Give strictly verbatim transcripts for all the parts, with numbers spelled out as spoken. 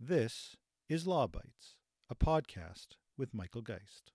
This is Law Bites, a podcast with Michael Geist.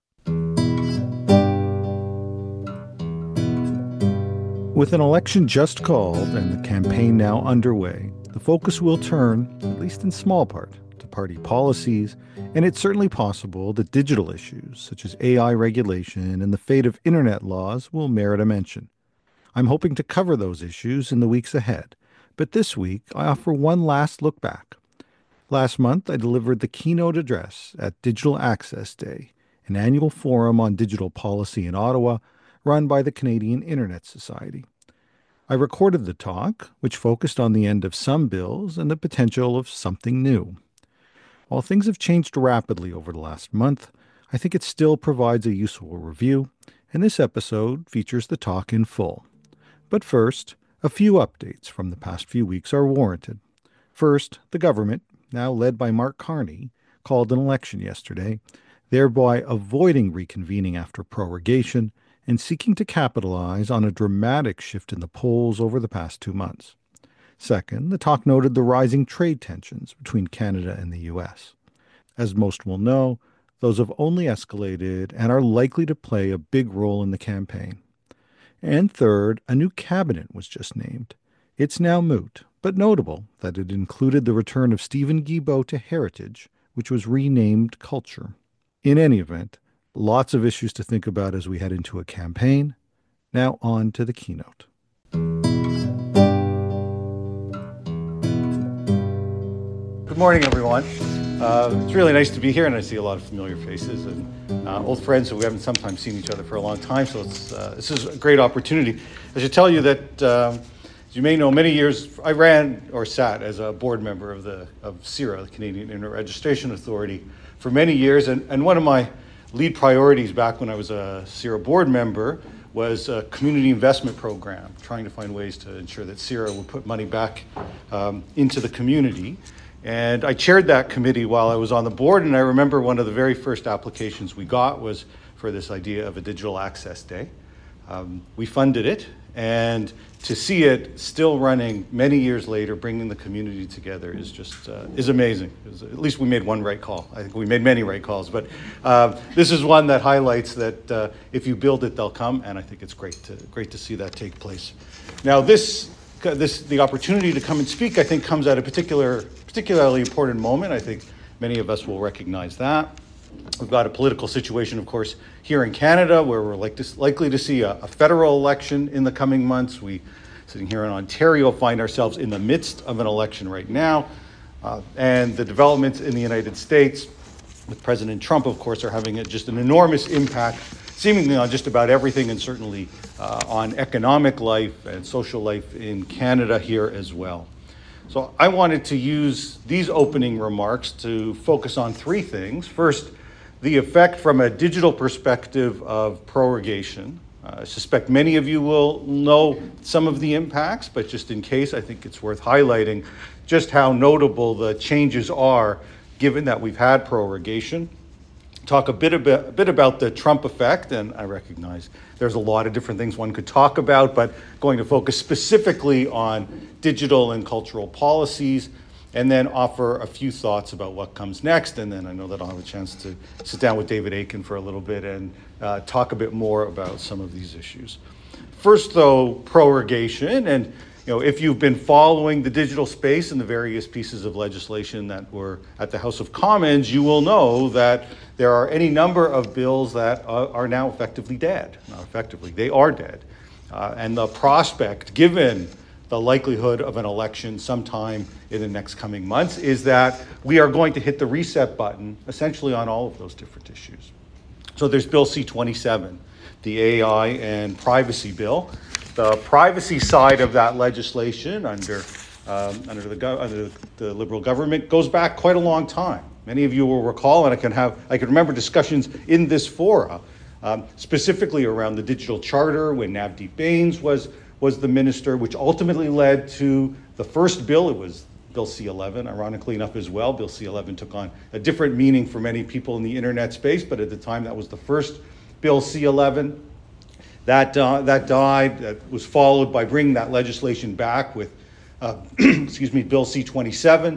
With an election just called and the campaign now underway, the focus will turn, at least in small part, to party policies, and it's certainly possible that digital issues such as A I regulation and the fate of internet laws will merit a mention. I'm hoping to cover those issues in the weeks ahead, but this week I offer one last look back. Last month, I delivered the keynote address at Digital Access Day, an annual forum on digital policy in Ottawa run by the Canadian Internet Society. I recorded the talk, which focused on the end of some bills and the potential of something new. While things have changed rapidly over the last month, I think it still provides a useful review, and this episode features the talk in full. But first, a few updates from the past few weeks are warranted. First, the government, now led by Mark Carney, called an election yesterday, thereby avoiding reconvening after prorogation and seeking to capitalize on a dramatic shift in the polls over the past two months. Second, the talk noted the rising trade tensions between Canada and the U S. As most will know, those have only escalated and are likely to play a big role in the campaign. And third, a new cabinet was just named. It's now moot, but notable that it included the return of Stephen Guilbeault to Heritage, which was renamed Culture. In any event, lots of issues to think about as we head into a campaign. Now on to the keynote. Good morning, everyone. Uh, it's really nice to be here, and I see a lot of familiar faces and uh, old friends who we haven't sometimes seen each other for a long time, so it's, uh, this is a great opportunity. I should tell you that, um, as you may know, many years I ran or sat as a board member of the of CIRA, the Canadian Internet Registration Authority, for many years, and, and one of my lead priorities back when I was a CIRA board member was a community investment program, trying to find ways to ensure that CIRA would put money back um, into the community. And I chaired that committee while I was on the board, and I remember one of the very first applications we got was for this idea of a digital access day. Um, we funded it, and to see it still running many years later, bringing the community together is just uh, is amazing. Was, at least we made one right call. I think we made many right calls, but uh, this is one that highlights that uh, if you build it, they'll come, and I think it's great to great to see that take place. Now, this this the opportunity to come and speak, I think, comes at a particular particularly important moment. I think many of us will recognize that. We've got a political situation, of course, here in Canada, where we're like this, likely to see a, a federal election in the coming months. We, sitting here in Ontario, find ourselves in the midst of an election right now. Uh, and the developments in the United States with President Trump, of course, are having a, just an enormous impact, seemingly on just about everything, and certainly uh, on economic life and social life in Canada here as well. So I wanted to use these opening remarks to focus on three things. First, the effect from a digital perspective of prorogation. Uh, I suspect many of you will know some of the impacts, but just in case, I think it's worth highlighting just how notable the changes are given that we've had prorogation. Talk a bit, about, a bit about the Trump effect, and I recognize there's a lot of different things one could talk about, but going to focus specifically on digital and cultural policies, and then offer a few thoughts about what comes next. And then I know that I'll have a chance to sit down with David Akin for a little bit and uh, talk a bit more about some of these issues. First, though, prorogation. And you know, if you've been following the digital space and the various pieces of legislation that were at the House of Commons, you will know that there are any number of bills that uh, are now effectively dead. Not effectively, they are dead. Uh, and the prospect, given the likelihood of an election sometime in the next coming months, is that we are going to hit the reset button essentially on all of those different issues. So there's Bill C twenty-seven, the A I and privacy bill. The privacy side of that legislation under um, under the go- under the Liberal government goes back quite a long time. Many of you will recall, and I can have I can remember discussions in this fora, um, specifically around the digital charter when Navdeep Bains was was the minister, which ultimately led to the first bill. It was Bill C eleven, ironically enough as well. Bill C eleven took on a different meaning for many people in the internet space, but at the time that was the first Bill C eleven. That, uh, that died. That was followed by bringing that legislation back with, uh, excuse me, Bill C twenty-seven,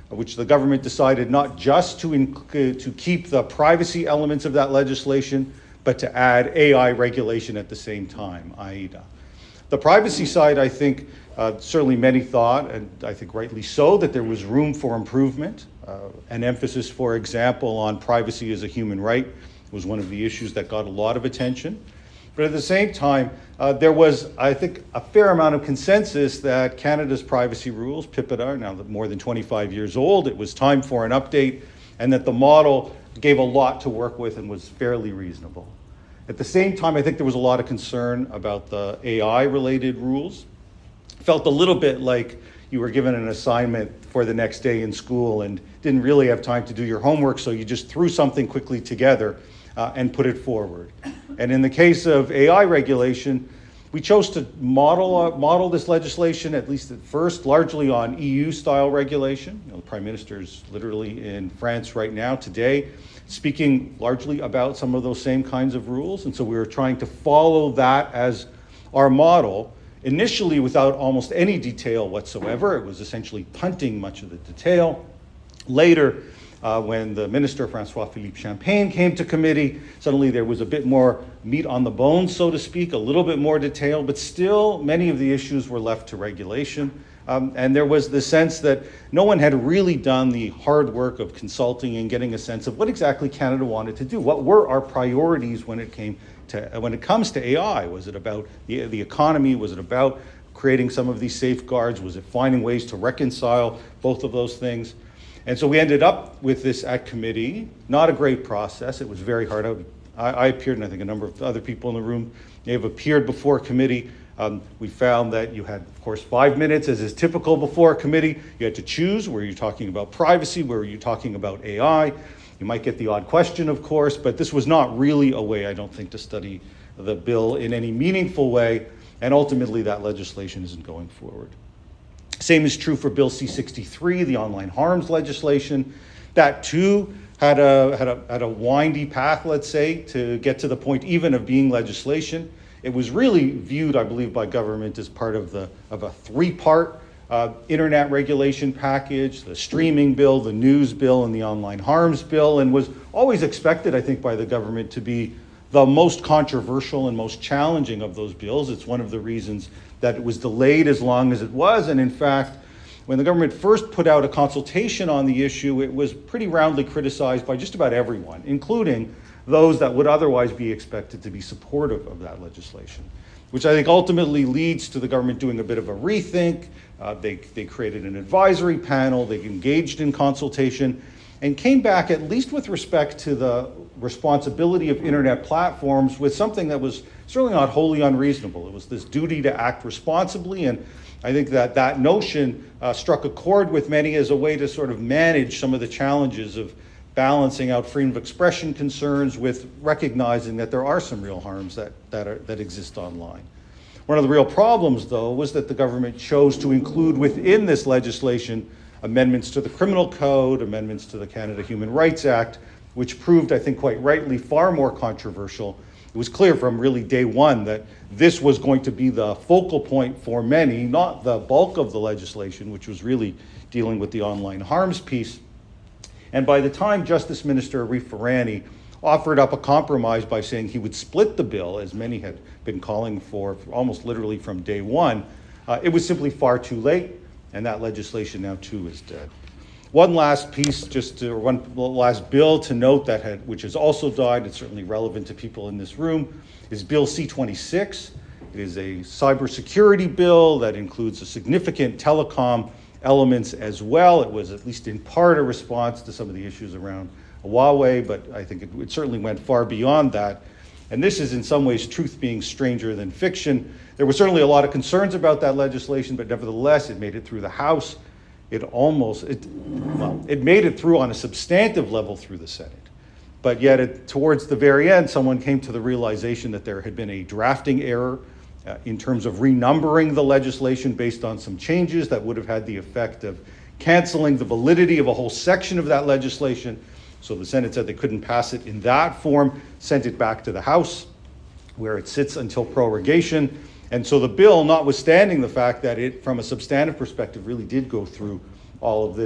which the government decided not just to, inc- to keep the privacy elements of that legislation, but to add A I regulation at the same time, AIDA. The privacy side, I think, uh, certainly many thought, and I think rightly so, that there was room for improvement. Uh, an emphasis, for example, on privacy as a human right was one of the issues that got a lot of attention. But at the same time, uh, there was, I think, a fair amount of consensus that Canada's privacy rules, PIPEDA, are now more than twenty-five years old, it was time for an update, and that the model gave a lot to work with and was fairly reasonable. At the same time, I think there was a lot of concern about the A I-related rules. It felt a little bit like you were given an assignment for the next day in school and didn't really have time to do your homework, so you just threw something quickly together uh, and put it forward. And in the case of A I regulation, we chose to model uh, model this legislation, at least at first, largely on E U-style regulation. You know, the Prime Minister is literally in France right now, today, speaking largely about some of those same kinds of rules. And so we were trying to follow that as our model, initially without almost any detail whatsoever. It was essentially punting much of the detail. Later, uh, when the Minister, François-Philippe Champagne, came to committee, suddenly there was a bit more meat on the bones, so to speak, a little bit more detail, but still many of the issues were left to regulation. Um, and there was the sense that no one had really done the hard work of consulting and getting a sense of what exactly Canada wanted to do. What were our priorities when it came to when it comes to A I? Was it about the, the economy? Was it about creating some of these safeguards? Was it finding ways to reconcile both of those things? And so we ended up with this at committee. Not a great process. It was very hard. I, I appeared, and I think a number of other people in the room may have appeared before committee. Um, we found that you had, of course, five minutes, as is typical before a committee. You had to choose, were you talking about privacy, were you talking about A I? You might get the odd question, of course, but this was not really a way, I don't think, to study the bill in any meaningful way, and ultimately that legislation isn't going forward. Same is true for Bill C sixty-three, the online harms legislation. That too had a, had a, had a windy path, let's say, to get to the point even of being legislation. It was really viewed, I believe, by government as part of the of a three-part uh, internet regulation package, the streaming bill, the news bill, and the online harms bill, and was always expected, I think, by the government to be the most controversial and most challenging of those bills. It's one of the reasons that it was delayed as long as it was, and in fact, when the government first put out a consultation on the issue, it was pretty roundly criticized by just about everyone, including those that would otherwise be expected to be supportive of that legislation, which I think ultimately leads to the government doing a bit of a rethink. Uh, they, they created an advisory panel, they engaged in consultation, and came back, at least with respect to the responsibility of internet platforms, with something that was certainly not wholly unreasonable. It was this duty to act responsibly, and I think that that notion uh, struck a chord with many as a way to sort of manage some of the challenges of balancing out freedom of expression concerns with recognizing that there are some real harms that, that, are, that exist online. One of the real problems, though, was that the government chose to include within this legislation amendments to the Criminal Code, amendments to the Canada Human Rights Act, which proved, I think quite rightly, far more controversial. It was clear from really day one that this was going to be the focal point for many, not the bulk of the legislation, which was really dealing with the online harms piece. And by the time Justice Minister Arif Virani offered up a compromise by saying he would split the bill, as many had been calling for almost literally from day one, uh, it was simply far too late, and that legislation now too is dead. One last piece, just to, or one last bill to note that had, which has also died, it's certainly relevant to people in this room, is Bill C twenty-six. It is a cybersecurity bill that includes a significant telecom elements as well. It was at least in part a response to some of the issues around Huawei, but I think it, it certainly went far beyond that. And this is in some ways truth being stranger than fiction. There were certainly a lot of concerns about that legislation, but nevertheless, it made it through the House. It almost, it, well, it made it through on a substantive level through the Senate. But yet, it, towards the very end, someone came to the realization that there had been a drafting error uh, in terms of renumbering the legislation based on some changes that would have had the effect of canceling the validity of a whole section of that legislation. So the Senate said they couldn't pass it in that form, sent it back to the House, where it sits until prorogation. And so the bill, notwithstanding the fact that it, from a substantive perspective, really did go through all of this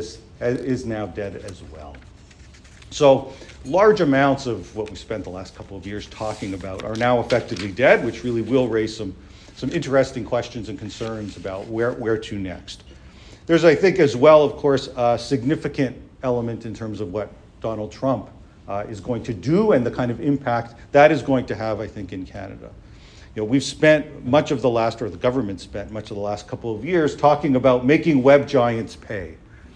is now dead as well. So large amounts of what we spent the last couple of years talking about are now effectively dead, which really will raise some, some interesting questions and concerns about where, where to next. There's, I think, as well, of course, a significant element in terms of what Donald Trump uh, is going to do and the kind of impact that is going to have, I think, in Canada. You know, we've spent much of the last, or the government spent much of the last couple of years talking about making web giants pay.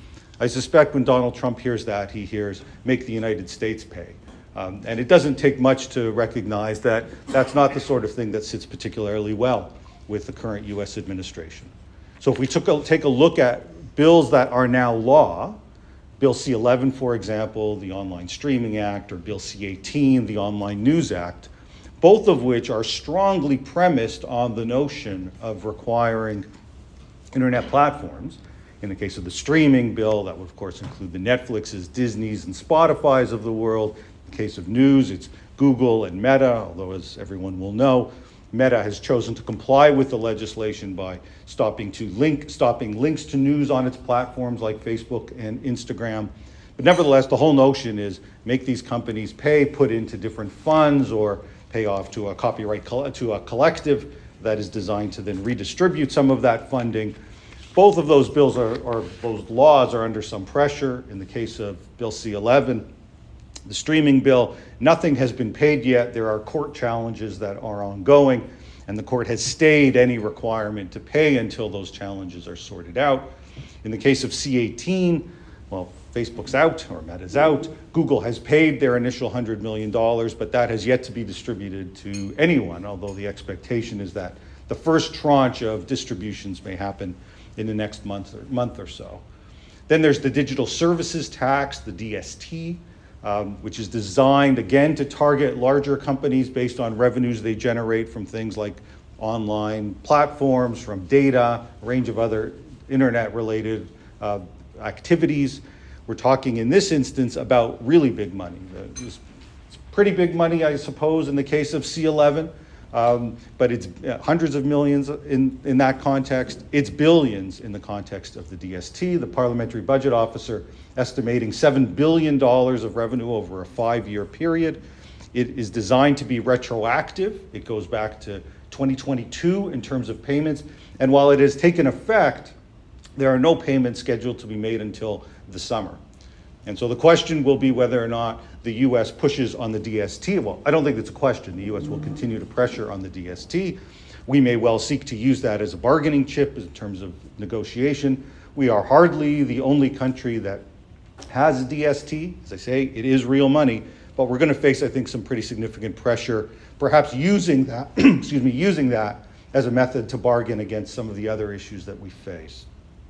I suspect when Donald Trump hears that, he hears, make the United States pay. Um, and it doesn't take much to recognize that that's not the sort of thing that sits particularly well with the current U S administration. So if we took a, take a look at bills that are now law, Bill C eleven, for example, the Online Streaming Act, or Bill C eighteen, the Online News Act, both of which are strongly premised on the notion of requiring internet platforms. In the case of the streaming bill, that would of course include the Netflixes, Disneys, and Spotifys of the world. In the case of news, it's Google and Meta, although as everyone will know, Meta has chosen to comply with the legislation by stopping to link, stopping links to news on its platforms like Facebook and Instagram. But nevertheless, the whole notion is make these companies pay, put into different funds, or pay off to a copyright to a collective that is designed to then redistribute some of that funding. Both of those bills are, or those laws are under some pressure. In the case of Bill C eleven, the streaming bill, nothing has been paid yet. There are court challenges that are ongoing, and the court has stayed any requirement to pay until those challenges are sorted out. In the case of C eighteen, well, Facebook's out, or Meta's out. Google has paid their initial one hundred million dollars, but that has yet to be distributed to anyone, although the expectation is that the first tranche of distributions may happen in the next month or, month or so. Then there's the digital services tax, the D S T, um, which is designed, again, to target larger companies based on revenues they generate from things like online platforms, from data, a range of other internet-related uh, activities. We're talking in this instance about really big money. It's pretty big money, I suppose, in the case of C eleven, um, but it's hundreds of millions in, in that context. It's billions in the context of the D S T. The Parliamentary Budget Officer estimating seven billion dollars of revenue over a five-year period. It is designed to be retroactive. It goes back to twenty twenty-two in terms of payments. And while it has taken effect, there are no payments scheduled to be made until the summer. And so the question will be whether or not the U S pushes on the D S T. Well, I don't think it's a question. The U S will continue to pressure on the D S T. We may well seek to use that as a bargaining chip in terms of negotiation. We are hardly the only country that has a D S T. As I say, it is real money, but we're going to face, I think, some pretty significant pressure, perhaps using that, excuse me, using that as a method to bargain against some of the other issues that we face.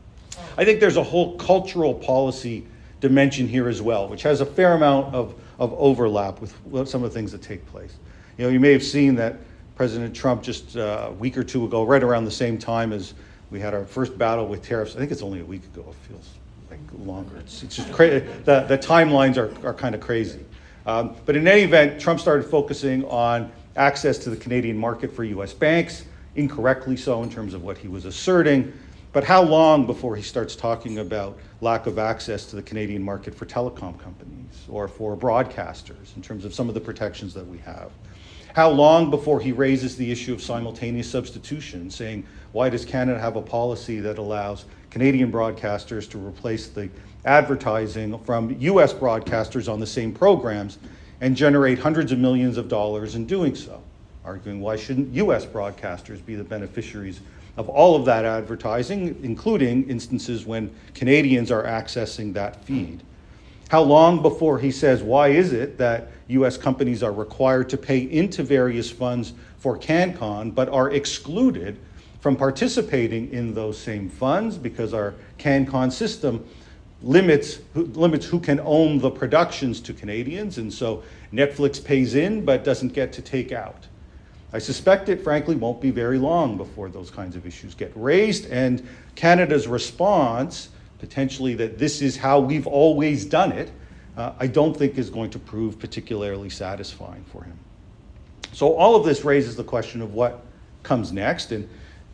I think there's a whole cultural policy dimension here as well, which has a fair amount of, of overlap with some of the things that take place. You know, you may have seen that President Trump just uh, a week or two ago, right around the same time as we had our first battle with tariffs, I think it's only a week ago, it feels like longer. It's, it's just crazy. The, the timelines are, are kind of crazy. Um, but in any event, Trump started focusing on access to the Canadian market for U S banks, incorrectly so in terms of what he was asserting. But how long before he starts talking about lack of access to the Canadian market for telecom companies or for broadcasters in terms of some of the protections that we have? How long before he raises the issue of simultaneous substitution, saying, why does Canada have a policy that allows Canadian broadcasters to replace the advertising from U S broadcasters on the same programs and generate hundreds of millions of dollars in doing so? Arguing, why shouldn't U S broadcasters be the beneficiaries of all of that advertising, including instances when Canadians are accessing that feed? How long before he says, why is it that U S companies are required to pay into various funds for CanCon, but are excluded from participating in those same funds because our CanCon system limits who, limits who can own the productions to Canadians, and so Netflix pays in but doesn't get to take out? I suspect it, frankly, won't be very long before those kinds of issues get raised, and Canada's response, potentially that this is how we've always done it, uh, I don't think is going to prove particularly satisfying for him. So all of this raises the question of what comes next, and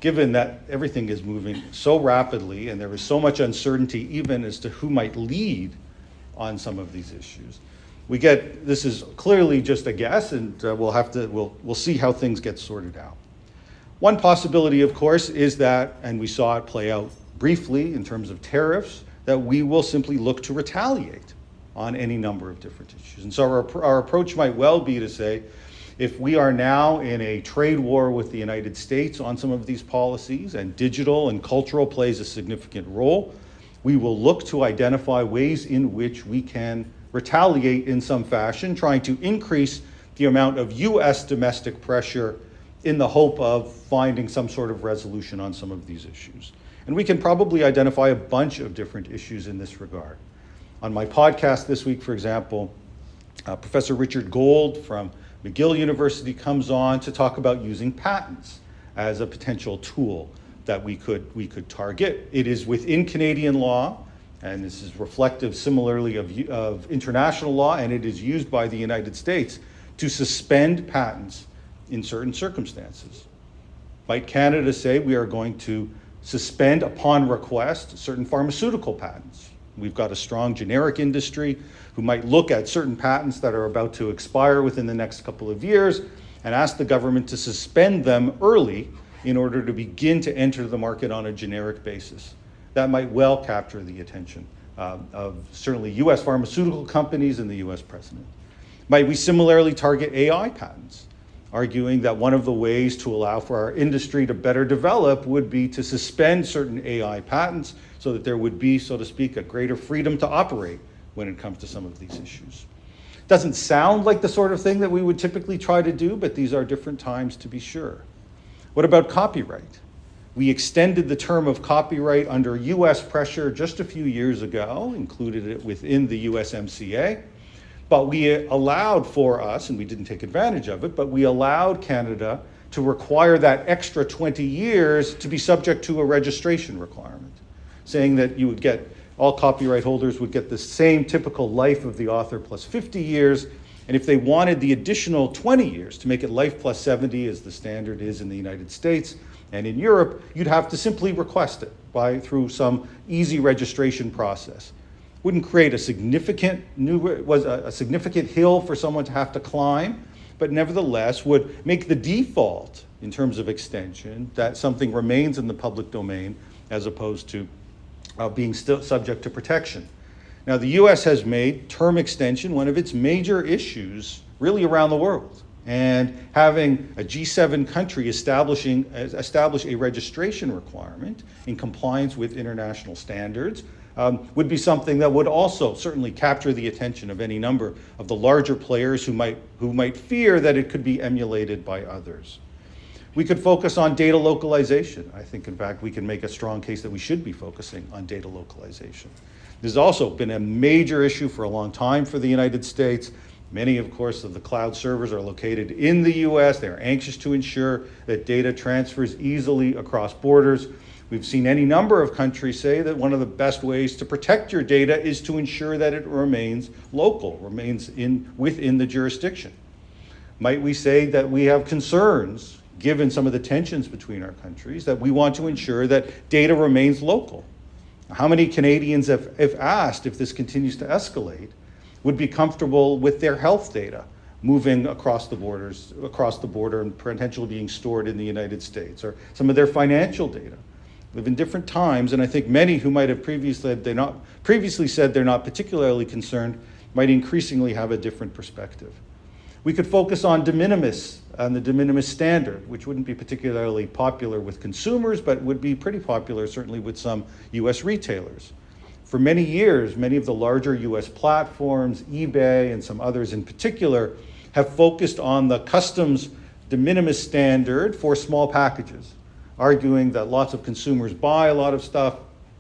given that everything is moving so rapidly and there is so much uncertainty even as to who might lead on some of these issues. We get, this is clearly just a guess, and uh, we'll have to, we'll, we'll see how things get sorted out. One possibility, of course, is that, and we saw it play out briefly in terms of tariffs, that we will simply look to retaliate on any number of different issues. And so our, our approach might well be to say, if we are now in a trade war with the United States on some of these policies, and digital and cultural plays a significant role, we will look to identify ways in which we can retaliate in some fashion, trying to increase the amount of U S domestic pressure in the hope of finding some sort of resolution on some of these issues. And we can probably identify a bunch of different issues in this regard. On my podcast this week, for example, uh, Professor Richard Gold from McGill University comes on to talk about using patents as a potential tool that we could we could target. It is within Canadian law, and this is reflective similarly of, of international law, and it is used by the United States to suspend patents in certain circumstances. Might Canada say we are going to suspend upon request certain pharmaceutical patents? We've got a strong generic industry who might look at certain patents that are about to expire within the next couple of years and ask the government to suspend them early in order to begin to enter the market on a generic basis. That might well capture the attention uh, of certainly U S pharmaceutical companies and the U S president. Might we similarly target A I patents, arguing that one of the ways to allow for our industry to better develop would be to suspend certain A I patents so that there would be, so to speak, a greater freedom to operate when it comes to some of these issues. Doesn't sound like the sort of thing that we would typically try to do, but these are different times to be sure. What about copyright? We extended the term of copyright under U S pressure just a few years ago, included it within the U S M C A, but we allowed for us, and we didn't take advantage of it, but we allowed Canada to require that extra twenty years to be subject to a registration requirement, saying that you would get, all copyright holders would get the same typical life of the author plus fifty years, and if they wanted the additional twenty years to make it life plus seventy, as the standard is in the United States and in Europe, you'd have to simply request it by through some easy registration process. Wouldn't create a significant new was a, a significant hill for someone to have to climb, but nevertheless would make the default in terms of extension that something remains in the public domain as opposed to uh, being still subject to protection. Now, the U S has made term extension one of its major issues really around the world. And having a G seven country establishing establish a registration requirement in compliance with international standards um, would be something that would also certainly capture the attention of any number of the larger players who might who might fear that it could be emulated by others. We could focus on data localization. I think, in fact, we can make a strong case that we should be focusing on data localization. This has also been a major issue for a long time for the United States. Many, of course, of the cloud servers are located in the U S. They're anxious to ensure that data transfers easily across borders. We've seen any number of countries say that one of the best ways to protect your data is to ensure that it remains local, remains in within the jurisdiction. Might we say that we have concerns, given some of the tensions between our countries, that we want to ensure that data remains local? How many Canadians have, if asked if this continues to escalate, would be comfortable with their health data moving across the borders, across the border and potentially being stored in the United States, or some of their financial data? We live in different times, and I think many who might have previously said they're not, previously said they're not particularly concerned might increasingly have a different perspective. We could focus on de minimis, on the de minimis standard, which wouldn't be particularly popular with consumers, but would be pretty popular certainly with some U S retailers. For many years, many of the larger U S platforms, eBay and some others in particular, have focused on the customs de minimis standard for small packages, arguing that lots of consumers buy a lot of stuff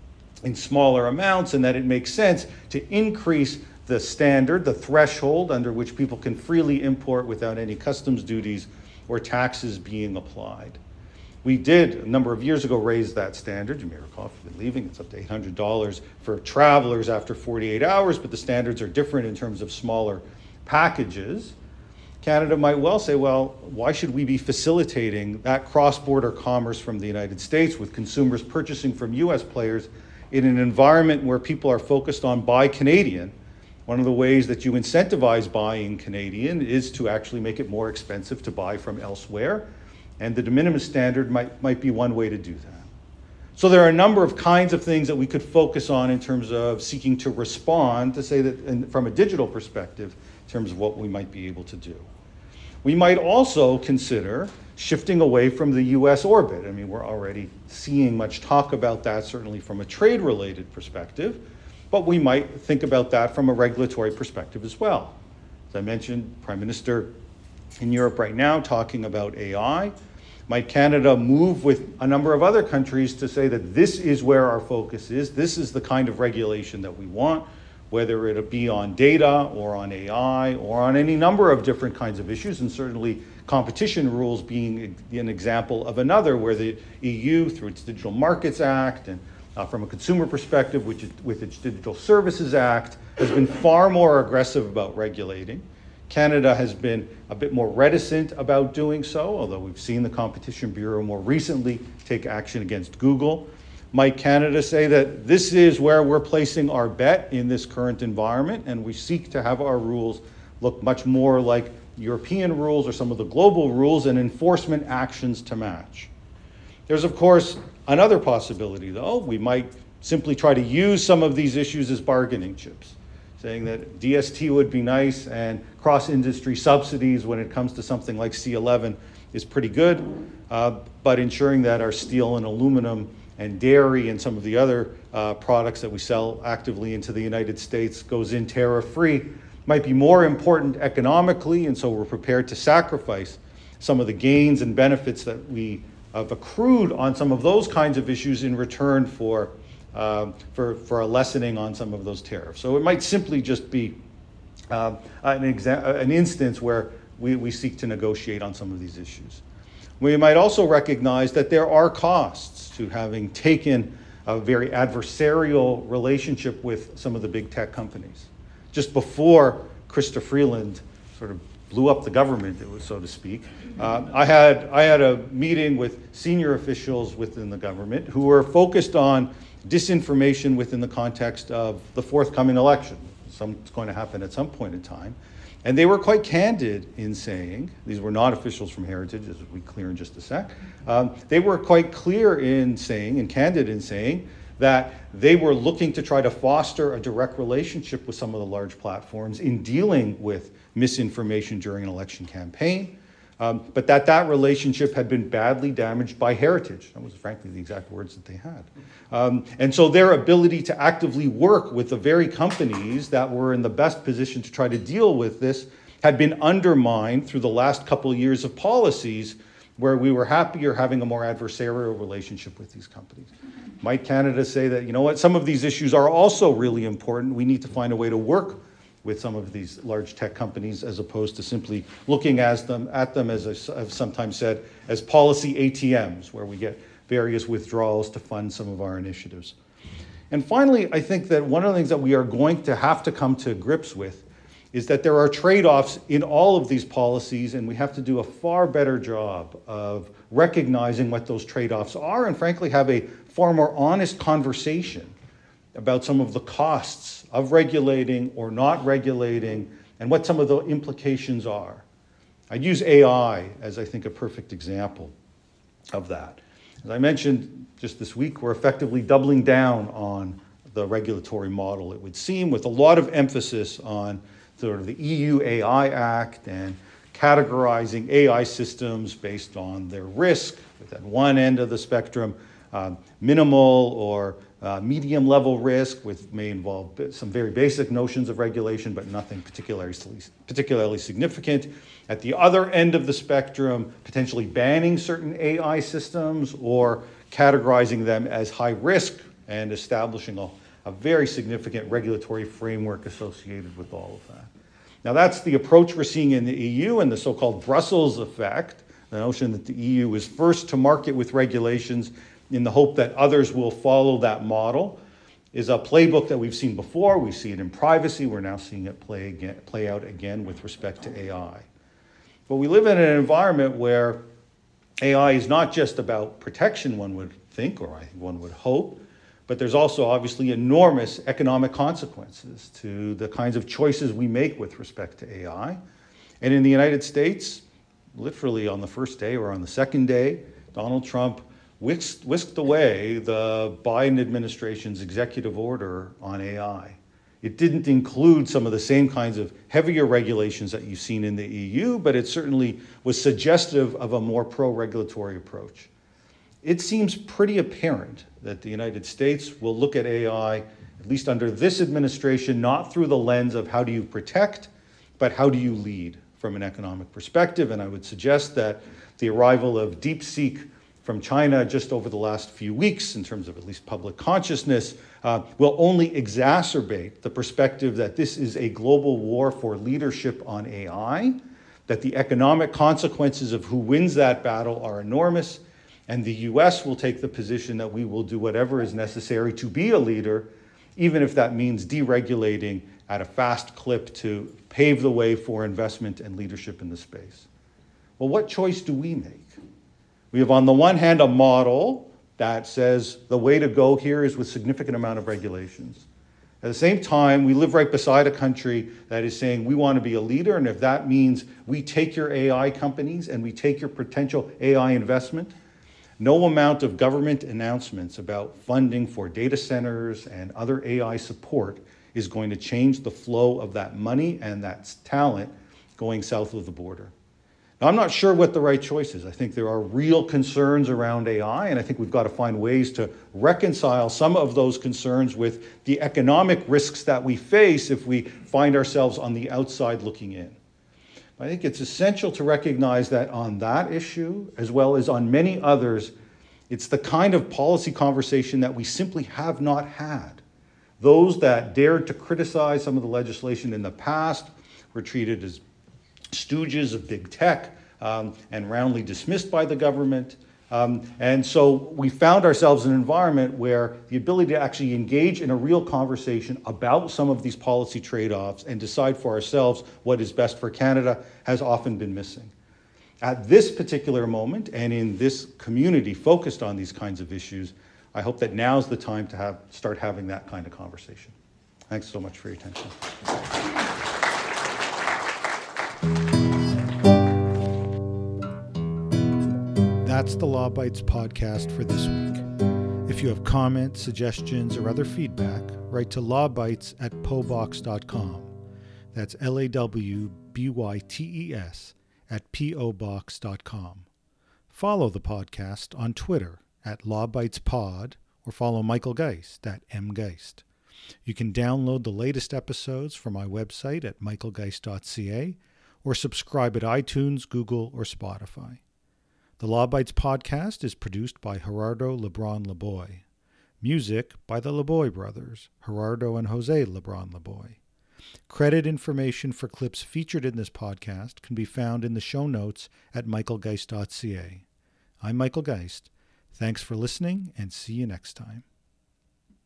in smaller amounts and that it makes sense to increase the standard, the threshold under which people can freely import without any customs duties or taxes being applied. We did, a number of years ago, raise that standard. You may recall, if you've been leaving, it's up to eight hundred dollars for travelers after forty-eight hours, but the standards are different in terms of smaller packages. Canada might well say, well, why should we be facilitating that cross-border commerce from the United States with consumers purchasing from U S players in an environment where people are focused on buy Canadian? One of the ways that you incentivize buying Canadian is to actually make it more expensive to buy from elsewhere. And the de minimis standard might, might be one way to do that. So there are a number of kinds of things that we could focus on in terms of seeking to respond, to say that in, from a digital perspective, in terms of what we might be able to do. We might also consider shifting away from the U S orbit. I mean, we're already seeing much talk about that, certainly from a trade-related perspective, but we might think about that from a regulatory perspective as well. As I mentioned, Prime Minister in Europe right now talking about A I. Might Canada move with a number of other countries to say that this is where our focus is, this is the kind of regulation that we want, whether it be on data or on A I or on any number of different kinds of issues, and certainly competition rules being an example of another, where the E U, through its Digital Markets Act, and uh, from a consumer perspective, which is, with its Digital Services Act, has been far more aggressive about regulating. Canada has been a bit more reticent about doing so, although we've seen the Competition Bureau more recently take action against Google. Might Canada say that this is where we're placing our bet in this current environment, and we seek to have our rules look much more like European rules or some of the global rules, and enforcement actions to match? There's, of course, another possibility, though. We might simply try to use some of these issues as bargaining chips, saying that D S T would be nice and cross-industry subsidies when it comes to something like C eleven is pretty good, uh, but ensuring that our steel and aluminum and dairy and some of the other uh, products that we sell actively into the United States goes in tariff-free might be more important economically, and so we're prepared to sacrifice some of the gains and benefits that we have accrued on some of those kinds of issues in return for Uh, for, for a lessening on some of those tariffs. So it might simply just be uh, an, exa- an instance where we, we seek to negotiate on some of these issues. We might also recognize that there are costs to having taken a very adversarial relationship with some of the big tech companies. Just before Chrystia Freeland sort of blew up the government, it was, so to speak, uh, I had I had a meeting with senior officials within the government who were focused on disinformation within the context of the forthcoming election. Something's going to happen at some point in time. And they were quite candid in saying, these were not officials from Heritage, as will be clear in just a sec, um, they were quite clear in saying, and candid in saying, that they were looking to try to foster a direct relationship with some of the large platforms in dealing with misinformation during an election campaign, um, but that that relationship had been badly damaged by Heritage. That was frankly the exact words that they had. Um, and so their ability to actively work with the very companies that were in the best position to try to deal with this had been undermined through the last couple of years of policies where we were happier having a more adversarial relationship with these companies. Might Canada say that, you know what, some of these issues are also really important. We need to find a way to work with some of these large tech companies as opposed to simply looking as them, at them, as I've sometimes said, as policy A T Ms, where we get various withdrawals to fund some of our initiatives. And finally, I think that one of the things that we are going to have to come to grips with is that there are trade-offs in all of these policies, and we have to do a far better job of recognizing what those trade-offs are, and frankly have a far more honest conversation about some of the costs of regulating or not regulating and what some of the implications are. I'd use A I as, I think, a perfect example of that. As I mentioned just this week, we're effectively doubling down on the regulatory model, it would seem, with a lot of emphasis on sort of the E U A I Act and categorizing A I systems based on their risk, with at one end of the spectrum, uh, minimal or uh, medium level risk, which may involve some very basic notions of regulation, but nothing particularly, particularly significant. At the other end of the spectrum, potentially banning certain A I systems or categorizing them as high risk and establishing a, a very significant regulatory framework associated with all of that. Now that's the approach we're seeing in the E U and the so-called Brussels effect, the notion that the E U is first to market with regulations in the hope that others will follow that model, is a playbook that we've seen before. We see it in privacy. We're now seeing it play again, play out again with respect to A I. But we live in an environment where A I is not just about protection, one would think, or I think one would hope, but there's also obviously enormous economic consequences to the kinds of choices we make with respect to A I. And in the United States, literally on the first day or on the second day, Donald Trump whisked, whisked away the Biden administration's executive order on A I. It didn't include some of the same kinds of heavier regulations that you've seen in the E U, but it certainly was suggestive of a more pro-regulatory approach. It seems pretty apparent that the United States will look at A I, at least under this administration, not through the lens of how do you protect, but how do you lead from an economic perspective. And I would suggest that the arrival of DeepSeek from China just over the last few weeks, in terms of at least public consciousness, uh, will only exacerbate the perspective that this is a global war for leadership on A I, that the economic consequences of who wins that battle are enormous, and the U S will take the position that we will do whatever is necessary to be a leader, even if that means deregulating at a fast clip to pave the way for investment and leadership in the space. Well, what choice do we make? We have on the one hand a model that says the way to go here is with significant amount of regulations. At the same time, we live right beside a country that is saying we want to be a leader, and if that means we take your A I companies and we take your potential A I investment, no amount of government announcements about funding for data centers and other A I support is going to change the flow of that money and that talent going south of the border. Now, I'm not sure what the right choice is. I think there are real concerns around A I, and I think we've got to find ways to reconcile some of those concerns with the economic risks that we face if we find ourselves on the outside looking in. I think it's essential to recognize that on that issue, as well as on many others, it's the kind of policy conversation that we simply have not had. Those that dared to criticize some of the legislation in the past were treated as stooges of big tech um, and roundly dismissed by the government. Um, and so we found ourselves in an environment where the ability to actually engage in a real conversation about some of these policy trade-offs and decide for ourselves what is best for Canada has often been missing. At this particular moment, and in this community focused on these kinds of issues, I hope that now's the time to have start having that kind of conversation. Thanks so much for your attention. That's the Law Bites podcast for this week. If you have comments, suggestions, or other feedback, write to lawbites at pobox dot com. That's L A W B Y T E S at P O box dot com. Follow the podcast on Twitter at LawBitesPod, or follow Michael Geist at M Geist. You can download the latest episodes from my website at michael geist dot c a, or subscribe at iTunes, Google, or Spotify. The Law Bites podcast is produced by Gerardo Lebron Laboy. Music by the Laboy brothers, Gerardo and Jose Lebron Laboy. Credit information for clips featured in this podcast can be found in the show notes at michael geist dot c a. I'm Michael Geist. Thanks for listening, and see you next time.